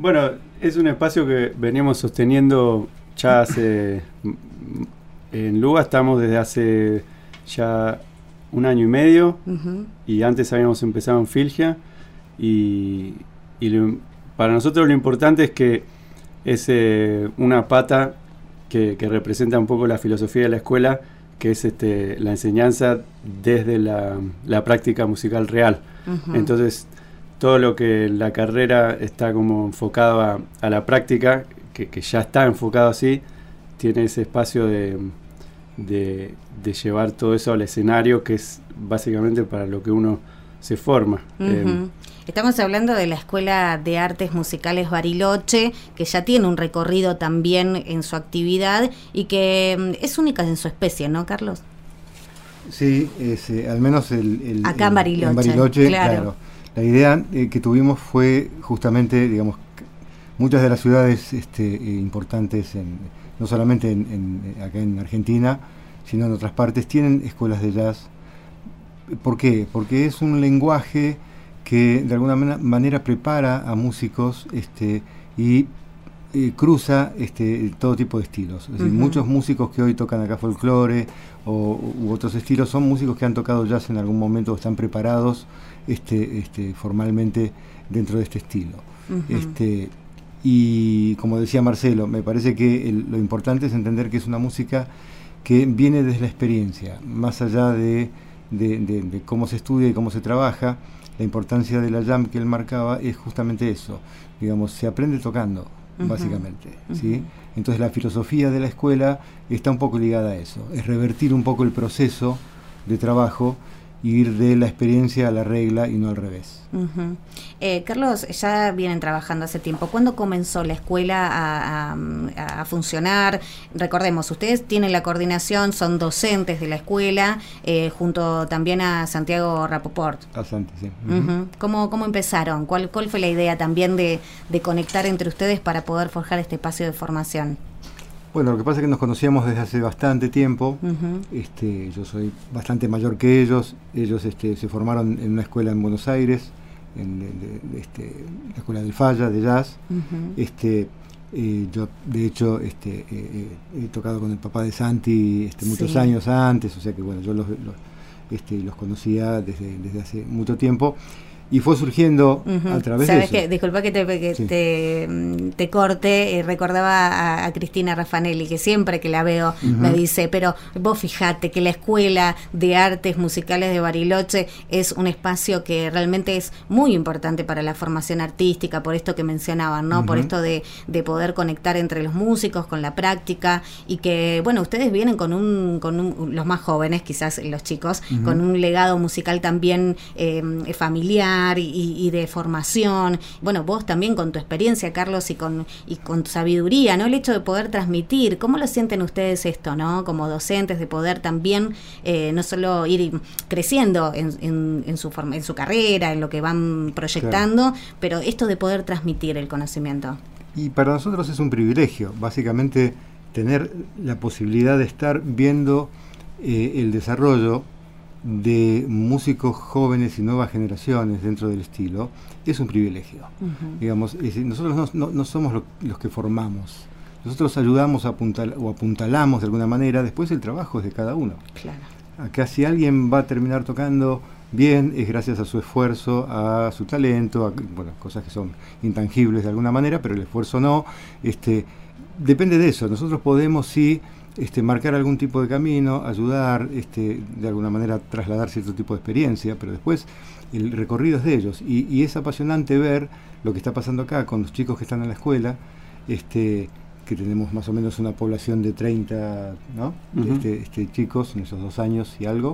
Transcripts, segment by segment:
Bueno, es un espacio que veníamos sosteniendo ya hace... En Luga estamos desde hace ya 1 año y medio, y antes habíamos empezado en Filgia, y para nosotros lo importante es que es una pata que representa un poco la filosofía de la escuela, que es la enseñanza desde la práctica musical real. Entonces, todo lo que la carrera está como enfocado a la práctica, que ya está enfocado así, tiene ese espacio de llevar todo eso al escenario, que es básicamente para lo que uno se forma. Estamos hablando de la Escuela de Artes Musicales Bariloche, que ya tiene un recorrido también en su actividad y que es única en su especie, ¿no, Carlos? Sí, al menos acá en Bariloche. En Bariloche, claro. La idea que tuvimos fue justamente, digamos, muchas de las ciudades importantes, no solamente acá en Argentina, sino en otras partes, tienen escuelas de jazz. ¿Por qué? Porque es un lenguaje que de alguna manera prepara a músicos y cruza todo tipo de estilos. Es decir, muchos músicos que hoy tocan acá folclore u otros estilos son músicos que han tocado jazz en algún momento o están preparados formalmente dentro de este estilo. Y como decía Marcelo, me parece que lo importante es entender que es una música que viene desde la experiencia, más allá de cómo se estudia y cómo se trabaja. La importancia de la jam que él marcaba es justamente eso, digamos, se aprende tocando, básicamente, ¿sí? Entonces la filosofía de la escuela está un poco ligada a eso, es revertir un poco el proceso de trabajo y ir de la experiencia a la regla y no al revés. Carlos, ya vienen trabajando hace tiempo. ¿Cuándo comenzó la escuela a funcionar? Recordemos, ustedes tienen la coordinación, son docentes de la escuela, junto también a Santiago Rapoport. A Santi, sí. ¿Cómo empezaron? ¿Cuál fue la idea también de conectar entre ustedes para poder forjar este espacio de formación? Bueno, lo que pasa es que nos conocíamos desde hace bastante tiempo. Yo soy bastante mayor que ellos. Ellos se formaron en una escuela en Buenos Aires, en la escuela del Falla de jazz. Yo, de hecho, he tocado con el papá de Santi muchos años antes, o sea que bueno, yo los conocía desde hace mucho tiempo. Y fue surgiendo a través de eso. Disculpa que te corte, recordaba a Cristina Raffanelli, que siempre que la veo me dice, pero vos fijate que la Escuela de Artes Musicales de Bariloche es un espacio que realmente es muy importante para la formación artística, por esto que mencionaban, ¿no? Por esto de poder conectar entre los músicos con la práctica, y que, bueno, ustedes vienen con los más jóvenes, quizás los chicos, con un legado musical también familiar, y de formación. Bueno, vos también con tu experiencia, Carlos, y con tu sabiduría, ¿no? El hecho de poder transmitir, ¿cómo lo sienten ustedes esto, ¿no? Como docentes, de poder también no solo ir creciendo en su carrera, en lo que van proyectando, pero esto de poder transmitir el conocimiento. Y para nosotros es un privilegio, básicamente, tener la posibilidad de estar viendo el desarrollo de músicos jóvenes y nuevas generaciones dentro del estilo. Es un privilegio. Digamos, nosotros no somos los que formamos. Nosotros ayudamos o apuntalamos de alguna manera. Después el trabajo es de cada uno. Claro. Acá, si alguien va a terminar tocando bien, es gracias a su esfuerzo, a su talento, cosas que son intangibles de alguna manera, pero el esfuerzo no. Depende de eso. Nosotros podemos marcar algún tipo de camino, ayudar, de alguna manera trasladar cierto tipo de experiencia, pero después el recorrido es de ellos, y es apasionante ver lo que está pasando acá con los chicos que están en la escuela, que tenemos más o menos una población de 30, ¿no? Chicos en esos 2 años y algo,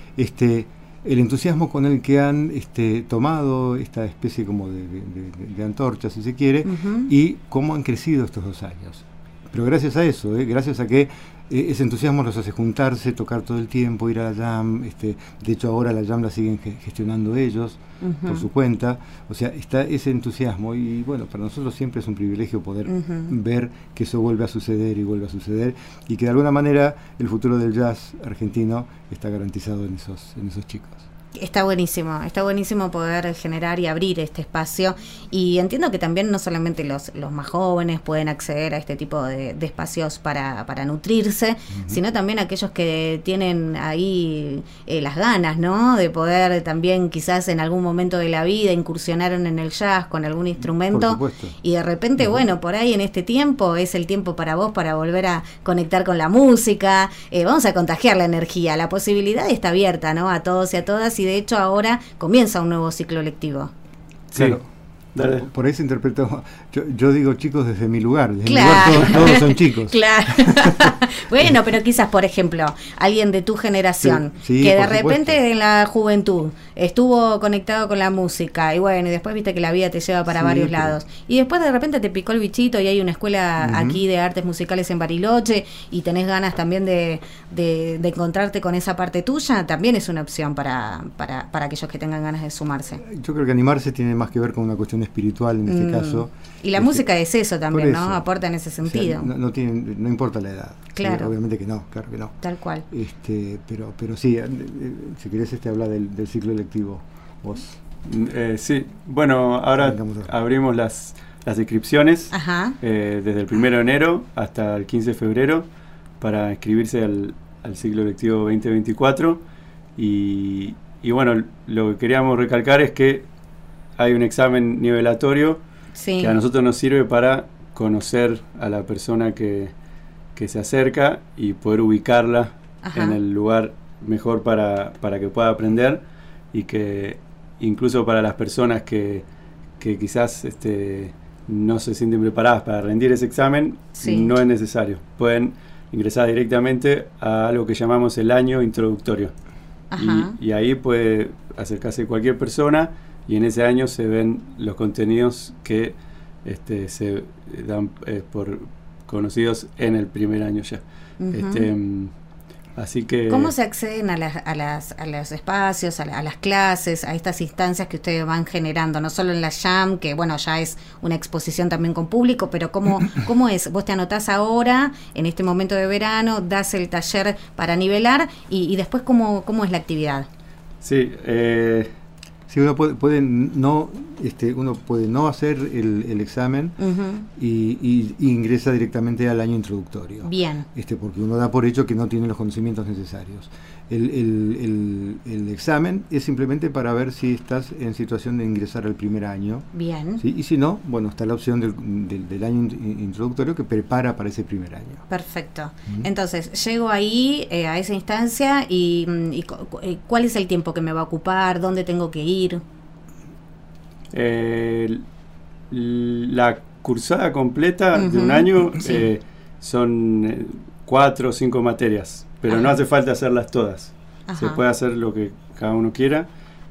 el entusiasmo con el que han tomado esta especie como de antorcha, si se quiere, y cómo han crecido estos 2 años. Pero gracias a eso, gracias a que ese entusiasmo los hace juntarse, tocar todo el tiempo, ir a la jam. De hecho, ahora la jam la siguen gestionando ellos por su cuenta. O sea, está ese entusiasmo, y bueno, para nosotros siempre es un privilegio poder ver que eso vuelve a suceder y vuelve a suceder, y que de alguna manera el futuro del jazz argentino está garantizado en esos chicos. Está buenísimo poder generar y abrir este espacio, y entiendo que también no solamente los más jóvenes pueden acceder a este tipo de espacios para nutrirse, sino también aquellos que tienen ahí las ganas, ¿no? De poder también quizás en algún momento de la vida incursionaron en el jazz con algún instrumento y de repente, bueno, por ahí en este tiempo es el tiempo para vos para volver a conectar con la música, vamos a contagiar la energía, la posibilidad está abierta, ¿no? A todos y a todas, y de hecho ahora comienza un nuevo ciclo lectivo. Claro. Dale. Por ahí se interpretó, yo digo chicos desde mi lugar, desde Claro. mi lugar todos son chicos. Claro. Bueno, pero quizás, por ejemplo, alguien de tu generación, Sí, que de por repente supuesto. en la juventud estuvo conectado con la música, y bueno, y después viste que la vida te lleva para Sí, varios pero- lados, y después de repente te picó el bichito y hay una escuela aquí de artes musicales en Bariloche, y tenés ganas también de encontrarte con esa parte tuya, también es una opción para aquellos que tengan ganas de sumarse. Yo creo que animarse tiene más que ver con una cuestión espiritual en este caso. Y la música es eso también, por ¿no? eso. Aporta en ese O sea, sentido. no importa la edad. Claro. Sí, obviamente que no, claro que no. Tal cual. Pero sí, si querés habla del ciclo electivo, vos. Sí, bueno, ahora Arrancamos ahora. abrimos las inscripciones Ajá. desde el 1 de enero hasta el 15 de febrero para inscribirse al ciclo lectivo 2024, y bueno, lo que queríamos recalcar es que hay un examen nivelatorio Sí. que a nosotros nos sirve para conocer a la persona que se acerca y poder ubicarla Ajá. en el lugar mejor para que pueda aprender, y que incluso para las personas que quizás no se sienten preparadas para rendir ese examen, Sí. no es necesario. Pueden ingresar directamente a algo que llamamos el año introductorio. Ajá. Y ahí puede acercarse cualquier persona, y en ese año se ven los contenidos que se dan por conocidos en el primer año ya. Ujú. Así que ¿Cómo se acceden a los espacios, a las clases, a estas instancias que ustedes van generando? No solo en la Jam, que bueno, ya es una exposición también con público, pero ¿cómo es? Vos te anotás ahora, en este momento de verano, das el taller para nivelar, y después ¿cómo es la actividad? sí, Sí, uno puede no hacer el examen Ujú. y ingresa directamente al año introductorio. Bien. Porque uno da por hecho que no tiene los conocimientos necesarios. El examen es simplemente para ver si estás en situación de ingresar al primer año. Bien. ¿Sí? Y si no, bueno, está la opción del año introductorio que prepara para ese primer año. Perfecto. Entonces, llego ahí a esa instancia y ¿cuál es el tiempo que me va a ocupar? ¿Dónde tengo que ir? la cursada completa de un Ujú, año sí. son 4 o 5 materias, pero no Ajá. hace falta hacerlas todas. Ajá. Se puede hacer lo que cada uno quiera,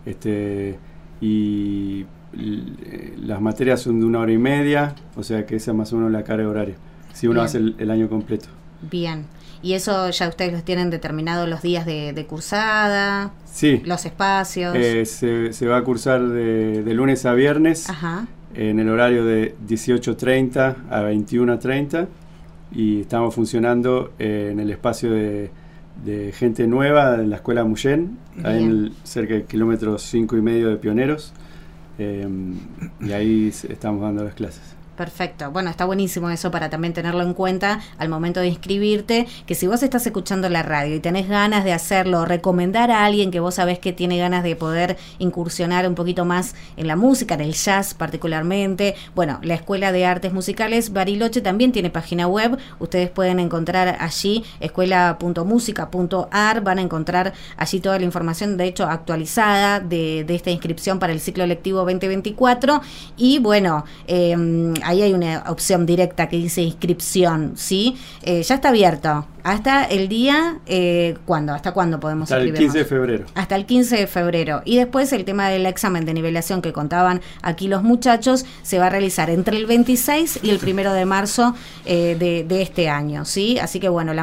y las materias son de 1 hora y media, o sea que esa es más o menos la carga horaria, si uno Bien. hace el año completo. Bien. ¿Y eso ya ustedes los tienen determinados los días de cursada, Sí, los espacios? se va a cursar de lunes a viernes Ajá. en el horario de 18:30 a 21:30, y estamos funcionando en el espacio de gente nueva en la escuela Muyen, ahí Bien. cerca del kilómetro 5,5 de Pioneros, y ahí estamos dando las clases. Perfecto. Bueno, está buenísimo eso para también tenerlo en cuenta al momento de inscribirte, que si vos estás escuchando la radio y tenés ganas de hacerlo, recomendar a alguien que vos sabés que tiene ganas de poder incursionar un poquito más en la música, en el jazz particularmente, bueno, la Escuela de Artes Musicales Bariloche también tiene página web, ustedes pueden encontrar allí escuela.musica.ar, van a encontrar allí toda la información, de hecho actualizada de esta inscripción para el ciclo lectivo 2024, y bueno, ahí hay una opción directa que dice inscripción, ¿sí? Ya está abierto. Hasta el día, ¿cuándo? ¿Hasta cuándo podemos Hasta el inscribirnos? 15 de febrero. Hasta el 15 de febrero. Y después el tema del examen de nivelación que contaban aquí los muchachos se va a realizar entre el 26 y el 1 de marzo de este año, ¿sí? Así que bueno, la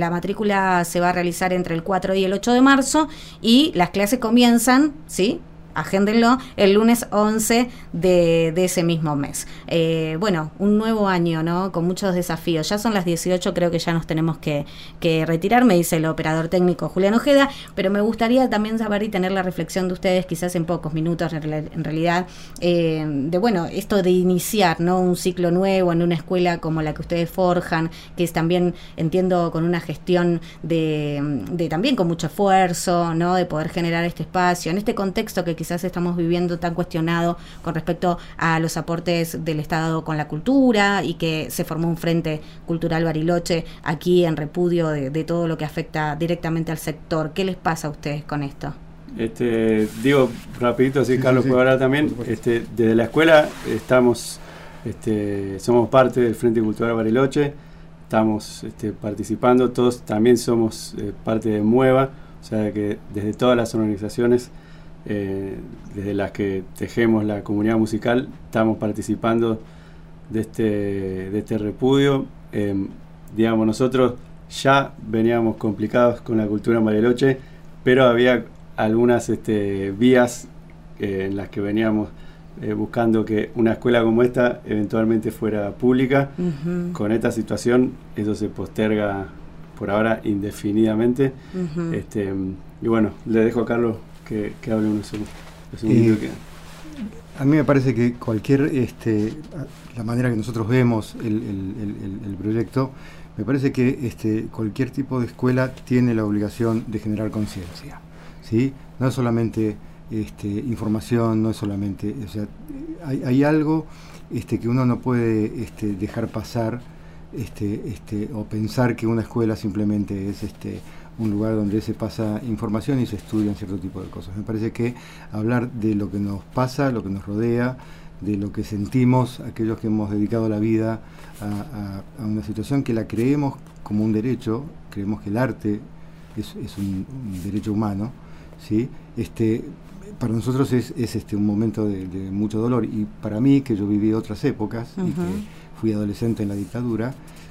matrícula se va a realizar entre el 4 y el 8 de marzo, y las clases comienzan, ¿sí?, agéndenlo, el lunes 11 de ese mismo mes. Bueno, un nuevo año, ¿no? Con muchos desafíos. Ya son las 18, creo que ya nos tenemos que retirar, me dice el operador técnico Julián Ojeda, pero me gustaría también saber y tener la reflexión de ustedes, quizás en pocos minutos, en realidad, de bueno, esto de iniciar, ¿no? Un ciclo nuevo en una escuela como la que ustedes forjan, que es también, entiendo, con una gestión de también con mucho esfuerzo, ¿no? De poder generar este espacio, en este contexto que quizás estamos viviendo tan cuestionado con respecto a los aportes del Estado con la cultura, y que se formó un Frente Cultural Bariloche aquí en repudio de todo lo que afecta directamente al sector. ¿Qué les pasa a ustedes con esto? Digo rapidito, así Carlos puede hablar también. Desde la escuela estamos, somos parte del Frente Cultural Bariloche, estamos participando, todos también somos parte de MUEVA, o sea que desde todas las organizaciones, desde las que tejemos la comunidad musical, estamos participando de este repudio. Digamos, nosotros ya veníamos complicados con la cultura en Bariloche, pero había algunas vías en las que veníamos buscando que una escuela como esta eventualmente fuera pública. Uh-huh. Con esta situación eso se posterga por ahora indefinidamente. Uh-huh. Y bueno, le dejo a Carlos que hable unos segundos. A mí me parece que cualquier, la manera que nosotros vemos el proyecto, me parece que cualquier tipo de escuela tiene la obligación de generar conciencia, ¿sí? No es solamente información, no es solamente, o sea, hay algo que uno no puede dejar pasar, o pensar que una escuela simplemente es un lugar donde se pasa información y se estudian cierto tipo de cosas. Me parece que hablar de lo que nos pasa, lo que nos rodea, de lo que sentimos aquellos que hemos dedicado la vida a una situación que la creemos como un derecho, creemos que el arte es un derecho humano, ¿sí? Para nosotros es un momento de mucho dolor, y para mí, que yo viví otras épocas, uh-huh, y que fui adolescente en la dictadura,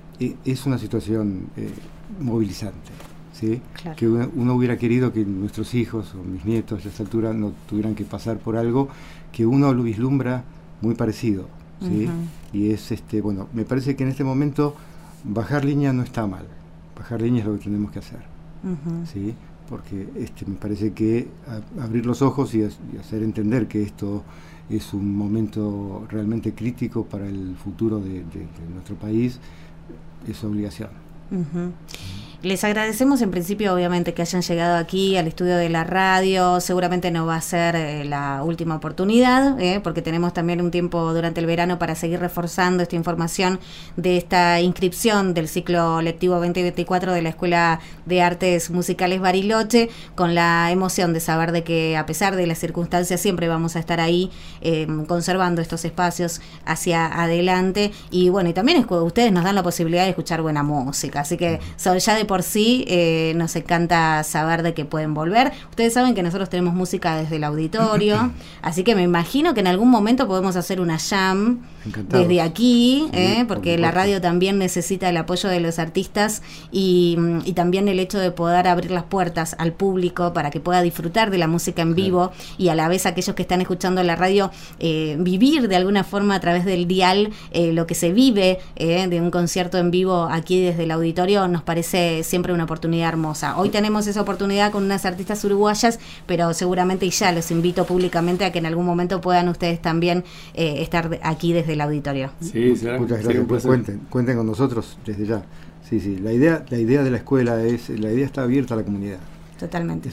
es una situación movilizante, ¿sí? Claro. Que uno hubiera querido que nuestros hijos o mis nietos a esta altura no tuvieran que pasar por algo que uno lo vislumbra muy parecido, ¿sí? Uh-huh. Y es bueno, me parece que en este momento bajar línea no está mal, bajar línea es lo que tenemos que hacer, uh-huh, ¿sí? Porque me parece que abrir los ojos y hacer entender que esto es un momento realmente crítico para el futuro de nuestro país es obligación. Uh-huh. Les agradecemos en principio, obviamente, que hayan llegado aquí al estudio de la radio. Seguramente no va a ser la última oportunidad, porque tenemos también un tiempo durante el verano para seguir reforzando esta información de esta inscripción del ciclo lectivo 2024 de la Escuela de Artes Musicales Bariloche, con la emoción de saber de que, a pesar de las circunstancias, siempre vamos a estar ahí conservando estos espacios hacia adelante. Y bueno, y también ustedes nos dan la posibilidad de escuchar buena música, así que ya de por sí nos encanta saber de que pueden volver. Ustedes saben que nosotros tenemos música desde el auditorio, así que me imagino que en algún momento podemos hacer una jam. Encantados. Desde aquí, porque la radio también necesita el apoyo de los artistas, y también el hecho de poder abrir las puertas al público para que pueda disfrutar de la música en vivo, y a la vez aquellos que están escuchando la radio vivir de alguna forma a través del dial lo que se vive de un concierto en vivo aquí desde el auditorio. Nos parece siempre una oportunidad hermosa. Hoy tenemos esa oportunidad con unas artistas uruguayas, pero seguramente, y ya los invito públicamente a que en algún momento puedan ustedes también estar aquí desde el auditorio. Sí, muchas gracias. Cuenten con nosotros desde ya. Sí, la idea de la escuela la idea está abierta a la comunidad. Totalmente.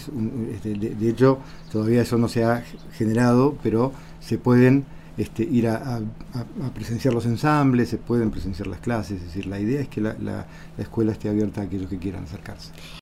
De hecho, todavía eso no se ha generado, pero se pueden ir a presenciar los ensambles, se pueden presenciar las clases. Es decir, la idea es que la escuela esté abierta a aquellos que quieran acercarse.